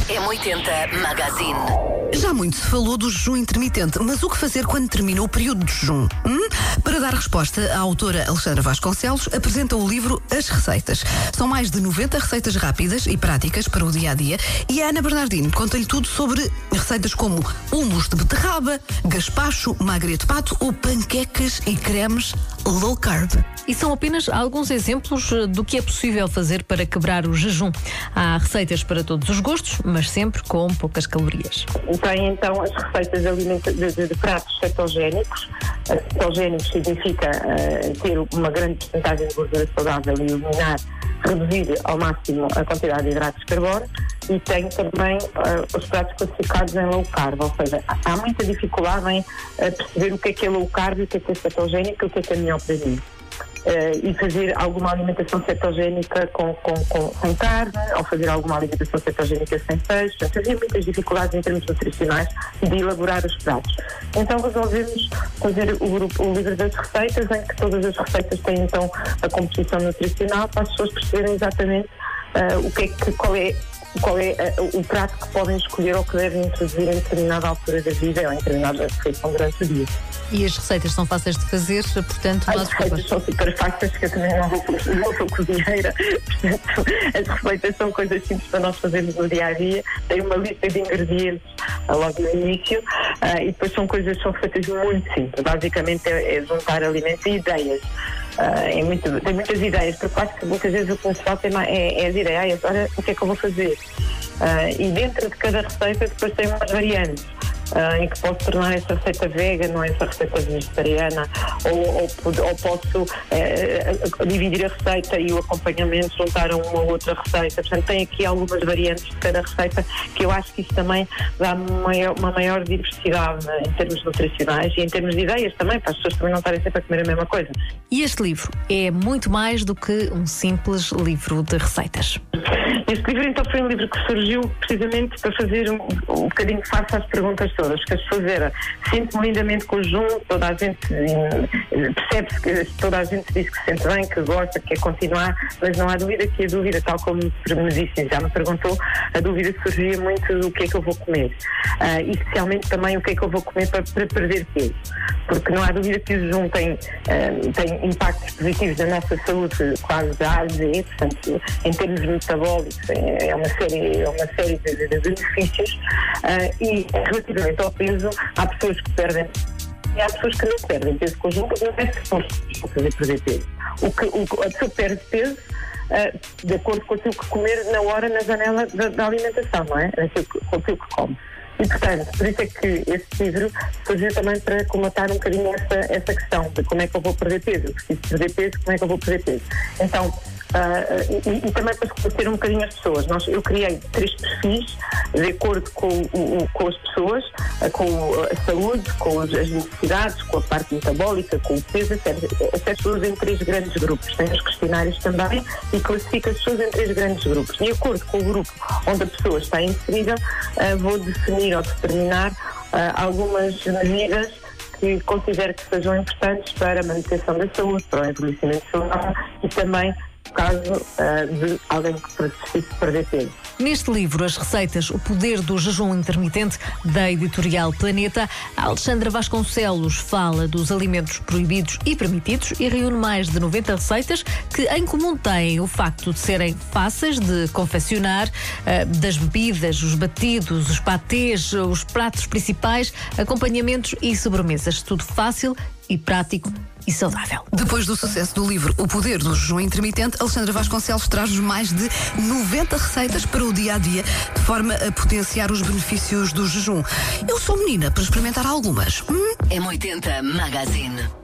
M80 Magazine. Já muito se falou do jejum intermitente, mas o que fazer quando termina o período de jejum? Para dar resposta, a autora Alexandra Vasconcelos apresenta o livro As Receitas. São mais de 90 receitas rápidas e práticas para o dia-a-dia e a Ana Bernardino conta-lhe tudo sobre receitas como hummus de beterraba, gaspacho, magre de pato ou panquecas e cremes low carb. E são apenas alguns exemplos do que é possível fazer para quebrar o jejum. Há receitas para todos os gostos, mas sempre com poucas calorias. Tem então as receitas de pratos cetogénicos. Cetogénico significa ter uma grande porcentagem de gordura saudável e eliminar, reduzir ao máximo a quantidade de hidratos de carbono. E tem também os pratos classificados em low carb, ou seja, há muita dificuldade em perceber o que é low carb e o que é cetogénico e o que é melhor para mim. E fazer alguma alimentação cetogénica sem carne, ou fazer alguma alimentação cetogénica sem peixe. Havia muitas dificuldades em termos nutricionais de elaborar os pratos. Então resolvemos fazer o livro das receitas, em que todas as receitas têm então a composição nutricional para as pessoas perceberem exatamente qual é o prato que podem escolher ou que devem introduzir em determinada altura da vida ou em determinada refeição durante o dia. E as receitas são fáceis de fazer, portanto... As receitas são super fáceis, porque eu também não sou cozinheira, portanto, as receitas são coisas simples para nós fazermos no dia-a-dia. Tem uma lista de ingredientes logo no início e depois são feitas muito simples. Basicamente é juntar alimentos e ideias. Tem muitas ideias, porque acho que muitas vezes o que nos falta é as ideias. Olha, o que é que eu vou fazer? E dentro de cada receita depois tem umas variantes. Em que posso tornar essa receita vegan ou essa receita vegetariana, ou posso dividir a receita e o acompanhamento juntar a uma outra receita. Portanto, tem aqui algumas variantes de cada receita que eu acho que isso também dá uma maior diversidade em termos nutricionais e em termos de ideias também, para as pessoas também não estarem sempre a comer a mesma coisa. E este livro é muito mais do que um simples livro de receitas. Este livro então foi um livro que surgiu precisamente para fazer um bocadinho face às perguntas todas, que as pessoas eram: sinto-me lindamente com o jejum, toda a gente percebe-se que toda a gente diz que se sente bem, que gosta, que quer continuar, mas não há dúvida que a dúvida, tal como me disse, já me perguntou, a dúvida surgia muito do que é que eu vou comer, e especialmente também o que é que eu vou comer para perder peso, porque não há dúvida que o jejum tem impactos positivos na nossa saúde quase da A a Z, portanto, em termos metabólicos é uma série de benefícios, e relativamente ao peso, há pessoas que perdem e há pessoas que não perdem peso com o jejum, porque não é suposto fazer perder peso. A pessoa perde peso de acordo com aquilo que comer na hora, na janela da alimentação, não é? Com aquilo que come. E, portanto, por isso é que este livro surgiu também para comatar um bocadinho essa questão de como é que eu vou perder peso. Eu preciso perder peso, como é que eu vou perder peso? Então, e também para esclarecer um bocadinho as pessoas. Eu criei 3 perfis de acordo com as pessoas, com a saúde, com as necessidades, com a parte metabólica, com o peso, etc. As pessoas em 3 grandes grupos. Tem os questionários também e classifica as pessoas em 3 grandes grupos. De acordo com o grupo onde a pessoa está inserida, vou definir ou determinar algumas medidas que considero que sejam importantes para a manutenção da saúde, para o envelhecimento saudável e também no caso de alguém que precise perder peso. Neste livro, As Receitas, o Poder do Jejum Intermitente, da editorial Planeta, a Alexandra Vasconcelos fala dos alimentos proibidos e permitidos e reúne mais de 90 receitas que em comum têm o facto de serem fáceis de confeccionar, das bebidas, os batidos, os patês, os pratos principais, acompanhamentos e sobremesas. Tudo fácil e prático e saudável. Depois do sucesso do livro O Poder do Jejum Intermitente, Alexandra Vasconcelos traz-nos mais de 90 receitas para o dia-a-dia, de forma a potenciar os benefícios do jejum. Eu sou menina para experimentar algumas. M80 Magazine.